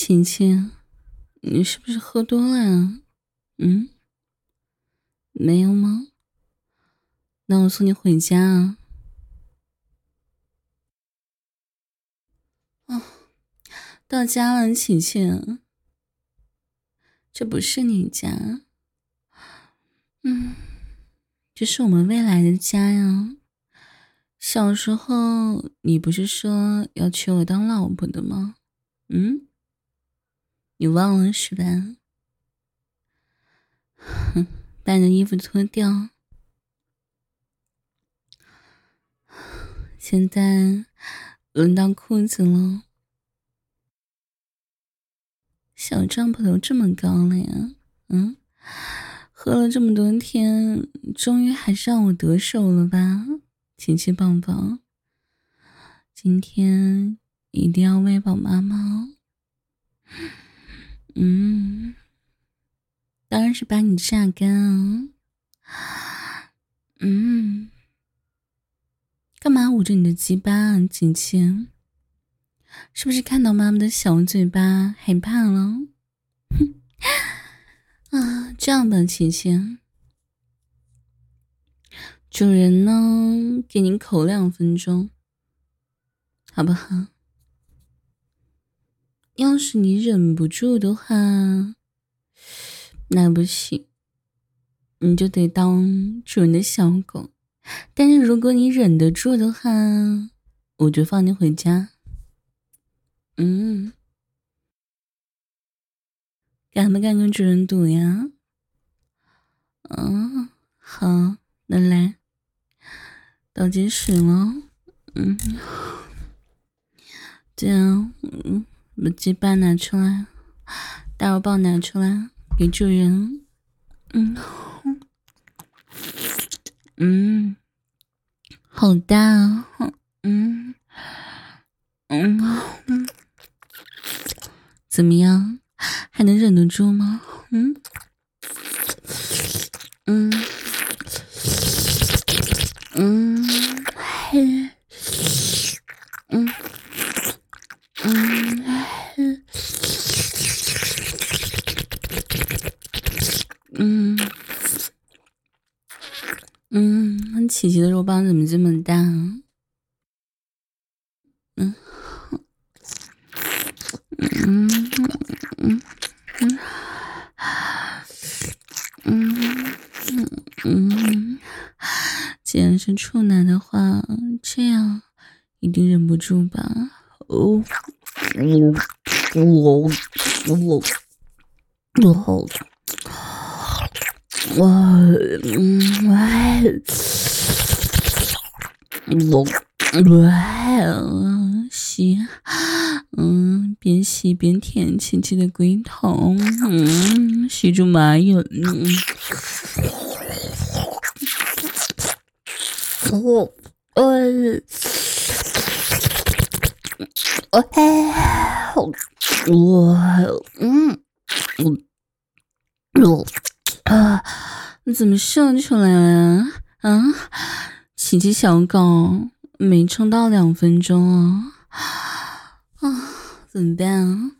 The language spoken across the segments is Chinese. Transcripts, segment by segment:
晴晴，你是不是喝多了呀？没有吗？那我送你回家啊。哦，到家了，晴晴，这不是你家，这是我们未来的家呀。小时候你不是说要娶我当老婆的吗？你忘了是吧？把你的衣服脱掉。现在轮到裤子了。小帐篷都这么高了呀。喝了这么多天，终于还是让我得手了吧，亲亲棒棒。今天一定要喂饱妈妈哦。当然是把你榨干啊。干嘛捂着你的鸡巴啊，亲亲？是不是看到妈妈的小嘴巴害怕了？这样吧，亲亲，主人呢，给您口2分钟，好不好？要是你忍不住的话，那不行，你就得当主人的小狗。但是如果你忍得住的话，我就放你回家。敢不敢跟主人赌呀？好，那来，倒计时了。对啊，把鸡巴拿出来，大肉棒拿出来，给主人。好大啊！怎么样？还能忍得住吗？琪琪的肉棒怎么这么大啊？既然是处男的话，这样一定忍不住吧？吸，边吸边舔亲亲的龟头，吸住马眼，你怎么射出来了呀？琪琪小狗没撑到2分钟怎么办啊？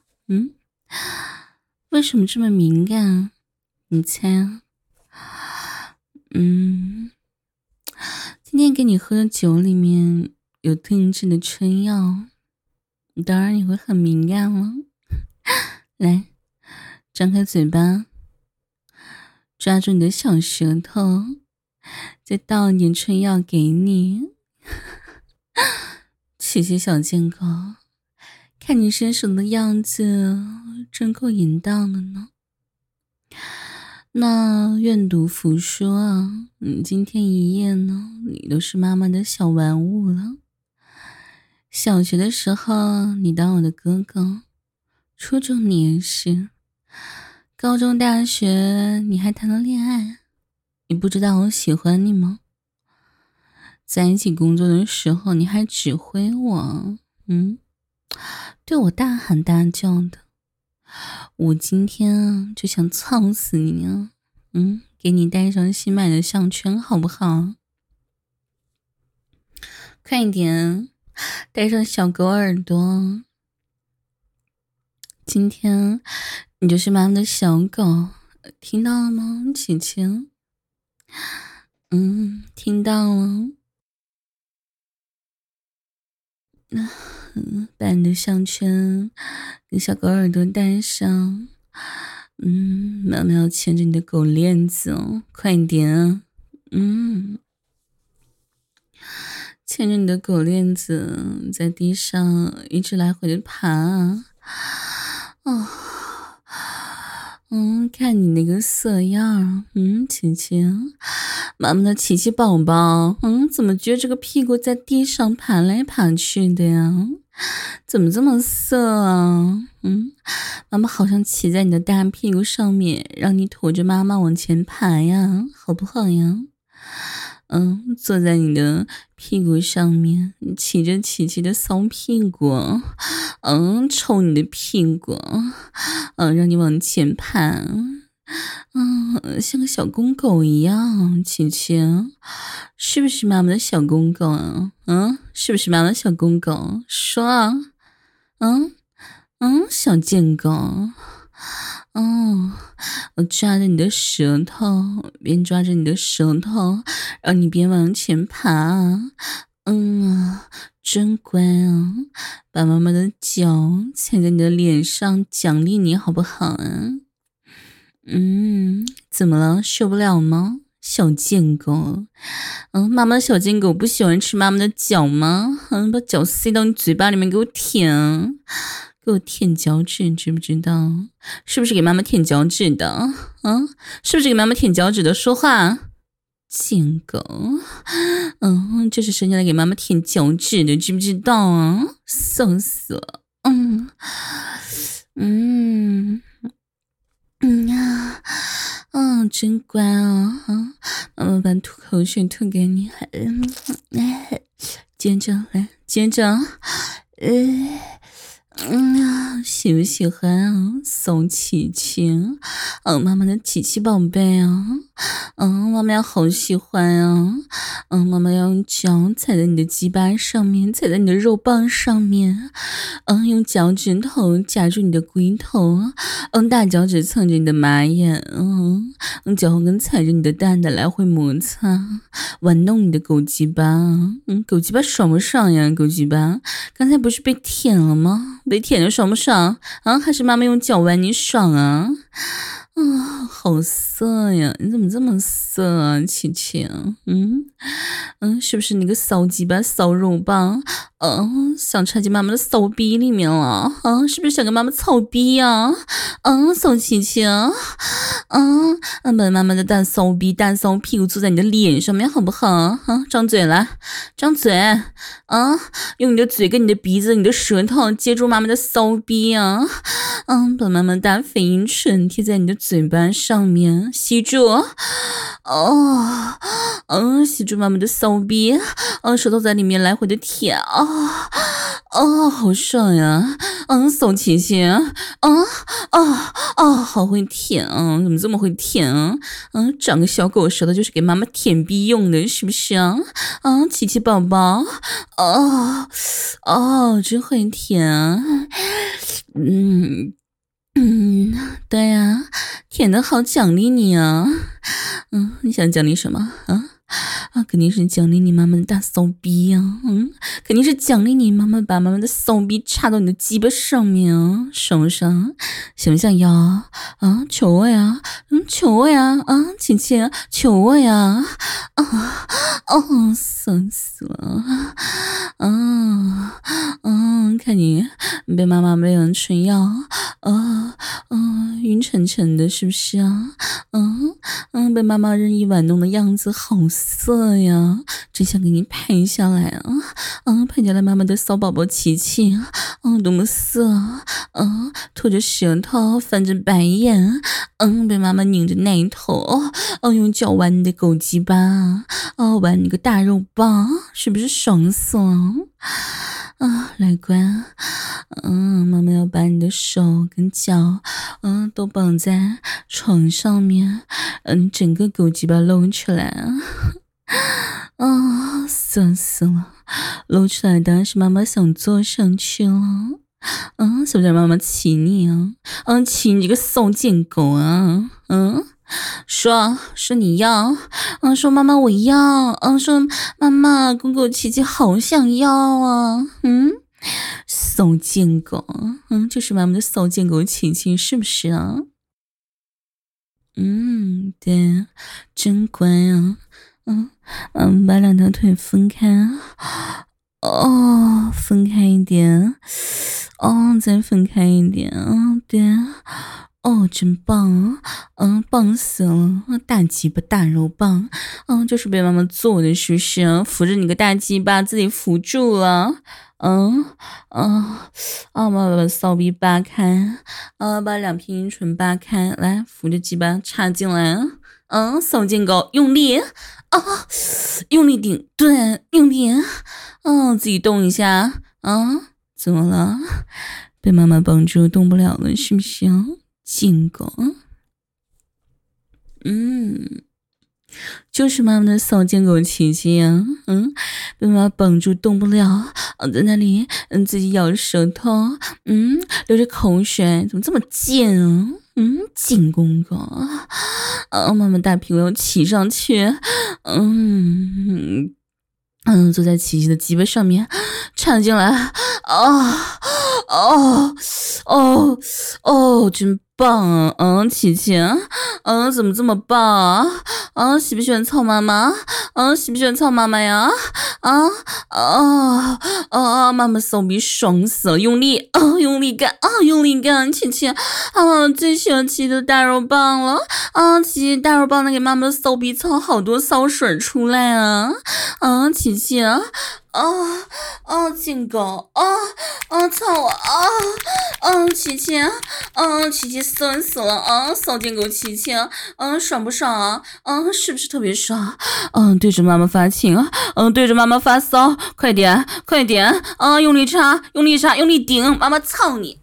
为什么这么敏感？你猜啊？今天给你喝的酒里面有定制的春药，当然你会很敏感了。来，张开嘴巴，抓住你的小舌头，再倒一点春药给你。琪琪小贱狗，看你伸手的样子，真够淫荡的呢。那愿赌服输啊！今天一夜呢，你都是妈妈的小玩物了。小学的时候，你当我的哥哥；初中你也是；高中、大学你还谈了恋爱。你不知道我喜欢你吗？在一起工作的时候，你还指挥我，对我大喊大叫的。我今天就想操死你啊！给你戴上新买的项圈好不好？快一点，戴上小狗耳朵。 今天你就是妈妈的小狗，听到了吗，琪琪？听到了。把你的项圈跟小狗耳朵戴上。妈妈要牵着你的狗链子哦，快点。牵着你的狗链子在地上一直来回的爬。看你那个色样，琪琪，妈妈的琪琪宝宝，怎么觉得这个屁股在地上爬来爬去的呀？怎么这么色啊？妈妈好像骑在你的大屁股上面，让你驮着妈妈往前爬呀，好不好呀？坐在你的屁股上面，骑着琪琪的骚屁股，抽你的屁股，让你往前爬，像个小公狗一样，琪琪，是不是妈妈的小公狗啊？是不是妈妈的小公狗？说啊，小贱狗。我抓着你的舌头，边抓着你的舌头，让你边往前爬。真乖啊！把妈妈的脚踩在你的脸上，奖励你好不好啊？怎么了？受不了吗？小贱狗。妈妈的小贱狗不喜欢吃妈妈的脚吗？把脚塞到你嘴巴里面给我舔。给我舔脚趾，知不知道？是不是给妈妈舔脚趾的？是不是给妈妈舔脚趾的？说话，贱狗！就是生下来给妈妈舔脚趾的，知不知道啊？笑死了！真乖啊！妈妈把吐口水吐给你，接着来，接着，喜不喜欢啊？骚琪琪，妈妈的琪琪宝贝啊，妈妈要好喜欢啊，妈妈要用脚踩在你的鸡巴上面，踩在你的肉棒上面，用脚趾头夹住你的龟头，大脚趾蹭着你的马眼，脚后跟踩着你的蛋蛋来回摩擦，玩弄你的狗鸡巴，狗鸡巴爽不爽呀？狗鸡巴，刚才不是被舔了吗？被舔的爽不爽啊？还是妈妈用脚玩你爽啊？好色呀！你怎么这么色啊，琪琪？是不是那个骚鸡巴骚肉棒？想插进妈妈的骚逼里面了？是不是想跟妈妈操逼呀？骚琪琪，把妈妈的大骚逼、大骚屁股坐在你的脸上面，好不好？张嘴来，张嘴，用你的嘴跟你的鼻子、你的舌头接住妈妈的骚逼啊！把妈妈的大肥阴唇贴在你的嘴巴上面，吸住，吸住妈妈的骚逼，舌头在里面来回的舔，好爽呀！骚琪琪，好会舔啊！怎么这么会舔啊？长个小狗舌头就是给妈妈舔逼用的，是不是啊？琪琪宝宝，真会舔啊！对呀，舔得好，奖励你啊！你想奖励什么肯定是奖励你妈妈的大骚逼啊！肯定是奖励你妈妈把妈妈的骚逼插到你的鸡巴上面啊！爽不爽？想不想要求我呀！求我呀！琪琪，求我呀！酸死了！看你被妈妈喂完春药，晕沉沉的，是不是啊？被妈妈任意玩弄的样子好色呀！真想给你拍下来啊！拍下来妈妈的骚宝宝琪琪，多么色吐着舌头，翻着白眼，被妈妈拧着奶头，用脚玩你的狗鸡巴，玩你个大肉棒，是不是爽死了？来乖，妈妈要把你的手跟脚，都绑在床上面，你整个狗鸡巴露出来色死了！露出来当然是妈妈想坐上去了。 是不是妈妈骑你啊？骑你这个骚贱狗啊！说你要，说妈妈我要，说妈妈公公琪琪好想要啊！骚贱狗，就是妈妈的骚贱狗琪琪，是不是啊？对，真乖啊！把两条腿分开，分开一点，再分开一点，对，真棒，棒死了，大鸡巴大肉棒，就是被妈妈揍的，是不是？扶着你个大鸡巴，自己扶住了。妈妈把骚逼扒开，把两片阴唇扒开，来扶着鸡巴插进来，骚贱狗，用力，用力顶，对，用力，自己动一下，怎么了？被妈妈绑住动不了了，是不是？贱狗，就是妈妈的骚贱狗琪琪呀，被妈妈绑住动不了，在那里自己咬舌头，流着口水，怎么这么贱啊？贱公狗，妈妈大屁股要骑上去，坐在琪琪的鸡巴上面，插进来，真棒啊！琪琪，怎么这么棒啊？喜不喜欢操妈妈？喜不喜欢操妈妈呀？妈妈骚逼爽死了，用力，用力干，用力干，琪琪，妈妈最喜欢琪琪的大肉棒了，琪琪大肉棒能给妈妈的骚逼操好多骚水出来啊！琪琪，贱狗，操我，琪琪，琪琪酸死了，骚贱狗琪琪，爽不爽啊？是不是特别爽？对着妈妈发情，对着妈妈发骚，快点，快点，用力插，用力插，用力顶，妈妈操你，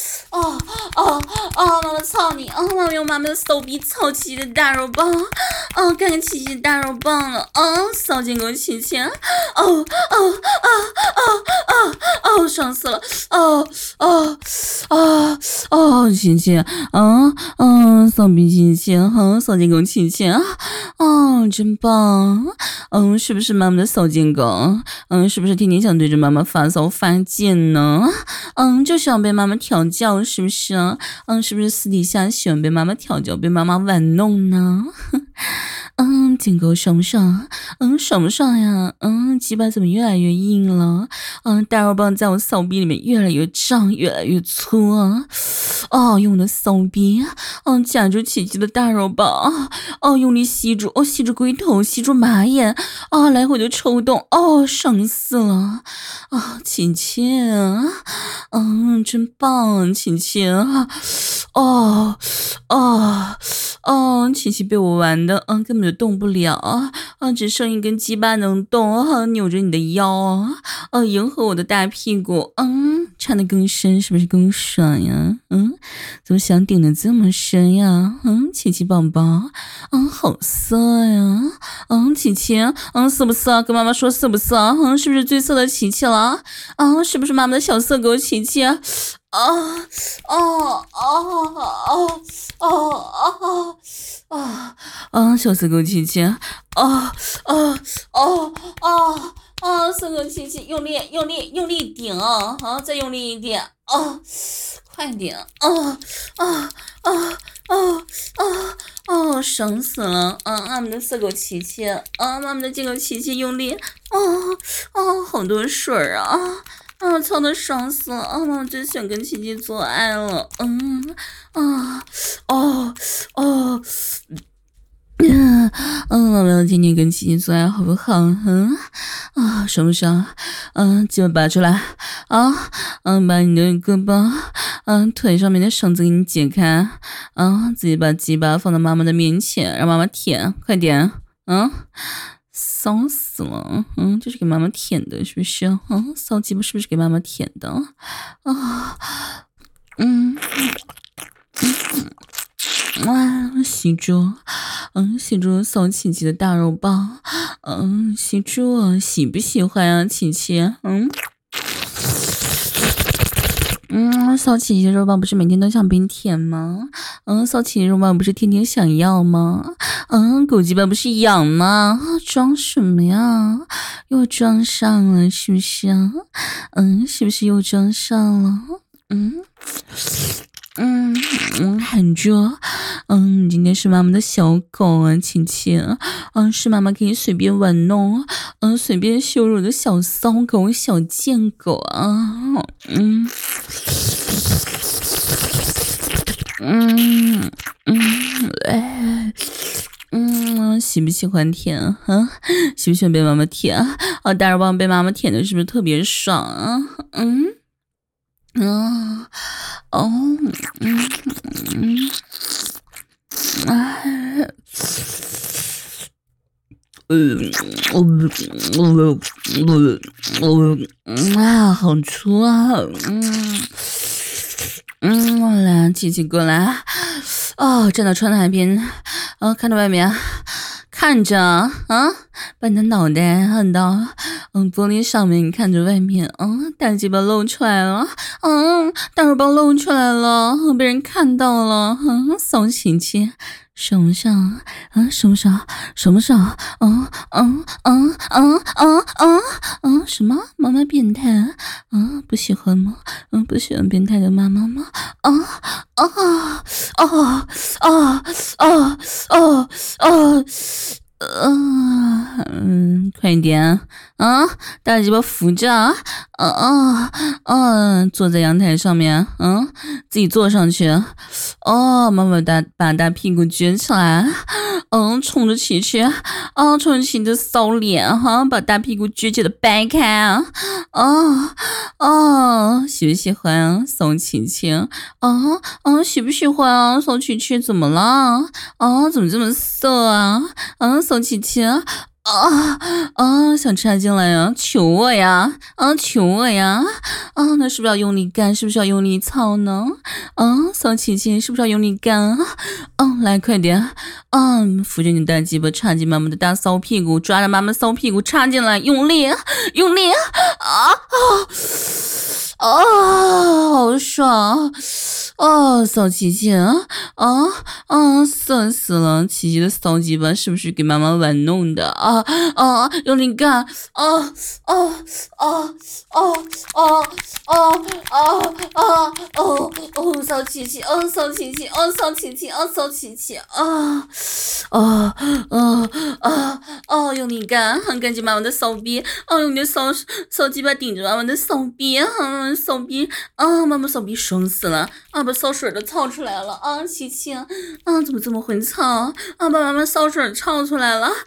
妈妈操你，妈妈用妈妈的骚逼操琪琪的大肉棒，看看琪琪的大肉棒了，骚贱狗琪琪，爽死了，琪琪，骚逼琪琪，骚贱狗琪琪，真棒，是不是妈妈的骚贱狗？是不是天天想对着妈妈发骚发贱呢？就想被妈妈调教，是不是？是不是私底下喜欢被妈妈调教，被妈妈玩弄呢？贱狗爽不爽？爽不爽呀？鸡巴怎么越来越硬了？大肉棒在我骚逼里面越来越胀，越来越粗啊！用的骚逼，夹住琪琪的大肉棒，用力吸住，吸住龟头，吸住马眼，来回的抽动，爽死了！琪琪，真棒，琪琪，琪琪被我玩的，根本就动不了，只剩一根鸡巴能动，扭着你的腰，迎合我的大屁股，插得更深，是不是更爽呀？怎么想顶得这么深呀？琪琪宝宝，好色呀！琪琪，色不色？跟妈妈说色不色？是不是最色的琪琪了？是不是妈妈的小色狗琪琪？小色狗琪琪，色狗琪琪，用力，用力，用力顶，再用力一点，快点，爽死了，妈妈的色狗琪琪，妈妈的贱狗琪琪，用力，好多水啊！操的爽死了！妈妈真想跟琪琪做爱了。妈妈今天跟琪琪做爱好不好？爽不爽？鸡巴拔出来把你的胳膊腿上面的绳子给你解开，自己把鸡巴放到妈妈的面前，让妈妈舔，快点，骚死了，这是给妈妈舔的，是不是？骚鸡巴是不是给妈妈舔的？吸住，吸住骚琪琪的大肉棒，吸住，喜不喜欢啊，琪琪？ 骚气的肉棒不是每天都想被你舔吗？骚气的肉棒不是天天想要吗？狗鸡巴不是痒吗？装什么呀？又装上了是不是啊？是不是又装上了？喊着，今天是妈妈的小狗啊，晴晴，是妈妈可以随便玩弄，随便羞辱的小骚狗、小贱狗啊，喜不喜欢舔啊？喜不喜欢被妈妈舔啊？大肉棒被妈妈舔的是不是特别爽啊？好粗啊！来，琪琪过来。站到窗台边，看着外面，看着啊，把你的脑袋按到玻璃上面，你看着外面，大鸡巴露出来了，大肉包露出来了，被人看到了，骚琪琪。爽不爽啊？爽不爽？爽不爽？什么？妈妈变态啊？不喜欢吗？不喜欢变态的妈妈吗？快点大鸡巴扶着坐在阳台上面，自己坐上去，妈妈把大屁股撅起来，冲着琪琪，冲着琪琪的骚脸，把大屁股撅的掰开，喜不喜欢啊？骚琪琪，喜不喜欢啊？骚琪琪怎么了？怎么这么色啊？骚琪琪。想插进来呀？求我呀！求我呀！那是不是要用力干？是不是要用力操呢？骚琪琪是不是要用力干？来快点！扶着你大鸡巴插进妈妈的大骚屁股，抓着妈妈骚屁股插进来，用力，用力！好爽！骚琪琪色死了！琪琪的骚鸡巴是不是给妈妈玩弄的用力干！骚琪琪！骚琪琪！骚琪琪！骚琪琪！用力干！干进妈妈的骚逼！用你的骚鸡巴顶着妈妈的骚逼！骚逼！妈妈骚逼爽死了！把骚水都操出来了！琪琪！怎么这么会操？把妈妈骚水操出来了！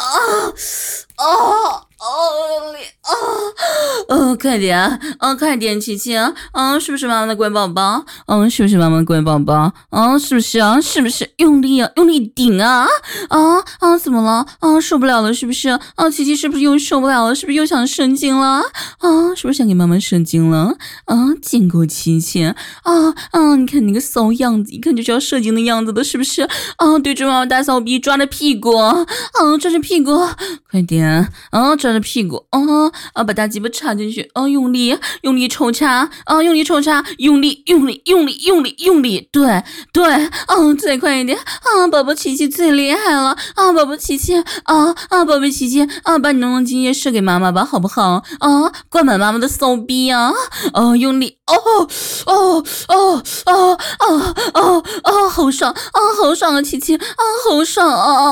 快点！快点，琪琪！是不是妈妈的乖宝宝？是不是妈妈的乖宝宝？是不是啊？是不是？用力啊！用力顶啊！怎么了？受不了了，是不是？琪琪是不是又受不了了？是不是又想射精了？是不是想给妈妈射精了？贱狗琪琪！你看你个骚样子，一看就是要射精的样子的，是不是？对着妈妈大骚逼，抓着屁股，抓着屁股，快点！抓着屁股，把大鸡巴插进去，用力，用力抽插，用力抽插，用力，用力，用力，用力，用力，对，再快一点，宝宝琪琪最厉害了，宝宝琪琪，宝贝琪琪，把你浓浓精液射给妈妈吧，好不好？灌满妈妈的骚逼啊！用力，好爽，好爽啊，琪琪，好爽，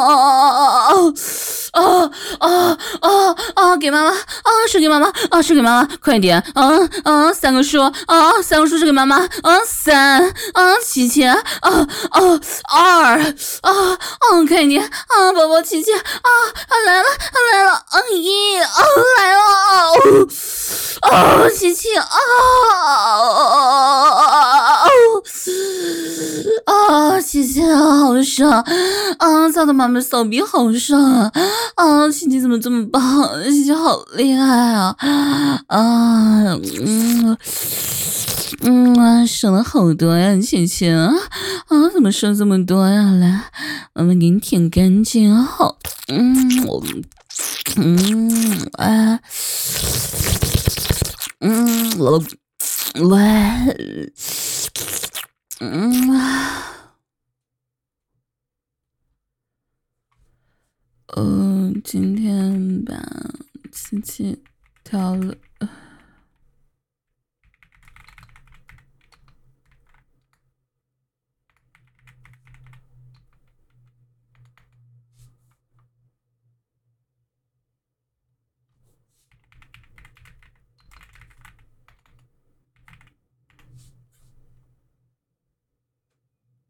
给妈妈，是给妈妈，是给妈妈，快点，三个数，三个数是给妈妈，三，琪琪，二，快点，宝宝琪琪，来了，一，来了，琪琪，琪琪好爽，操他妈妈骚逼好爽琪琪怎么这么棒？琪琪好厉害射了好多呀，琪琪怎么射这么多呀？来，我们给你舔干净，好， 喂，今天把机器调了